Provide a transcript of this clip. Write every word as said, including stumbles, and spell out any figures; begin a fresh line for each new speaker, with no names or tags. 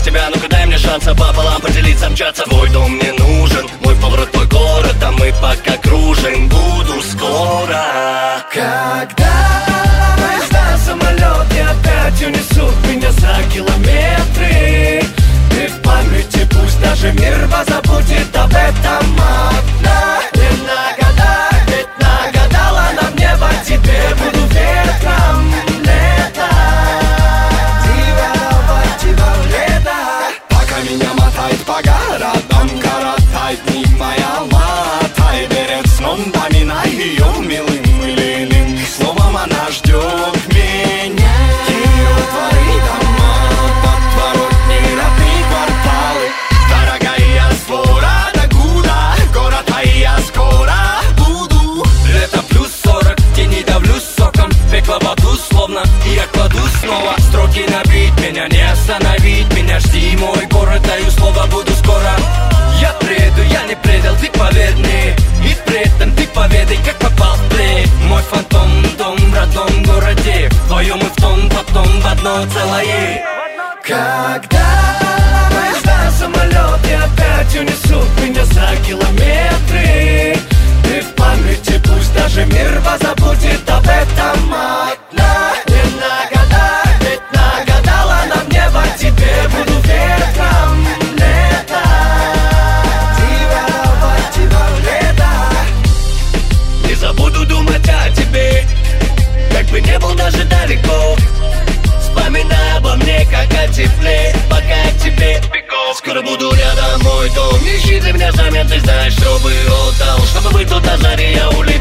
тебя, ну-ка дай мне шанс пополам поделиться, мчаться. Твой дом мне нужен, мой поворот, твой город, а мы пока кружим. Буду скоро.
Когда поезда, самолеты опять унесут меня за километры, ты в памяти, пусть даже мир позабудет об этом одна. Ведь нагадала, ведь нагадала нам небо, тебе буду ветром лета. Дивного, дивного лета. Пока меня мотает по городам, коротает дни моя латай. Перед сном поминай ее милым или иным словом, она ждет меня. Ее дворы, дома, подворотни, родные кварталы. Дорогая свора, да куда? Город, а я скоро буду. Лето плюс сорок, тени давлюсь соком. Пекло в аду словно, и я кладу снова. Строки набить, меня не остановить. Меня жди, мой город, даю слово, буду скоро. Я приеду, я не предал, ты поверь мне. И при этом ты поведай, как попал в плей. Мой фантом, дом в родном городе. Вдвоем и в том, потом в одно целое. Когда поезда, самолеты опять унесут меня за километры, ты в памяти, пусть даже мир позабудет об этом одна. Ведь нагадала, ведь нагадала нам небо, тебе буду ветром лета. Дивного, дивного лета. Не забуду думать о тебе, как бы не был даже далеко. Вспоминай обо мне, как о тепле, пока я к тебе бегу. Скоро буду рядом, мой дом. Ищи для меня замен, ты знаешь, что бы отдал, чтобы быть тут на заре, я улетел.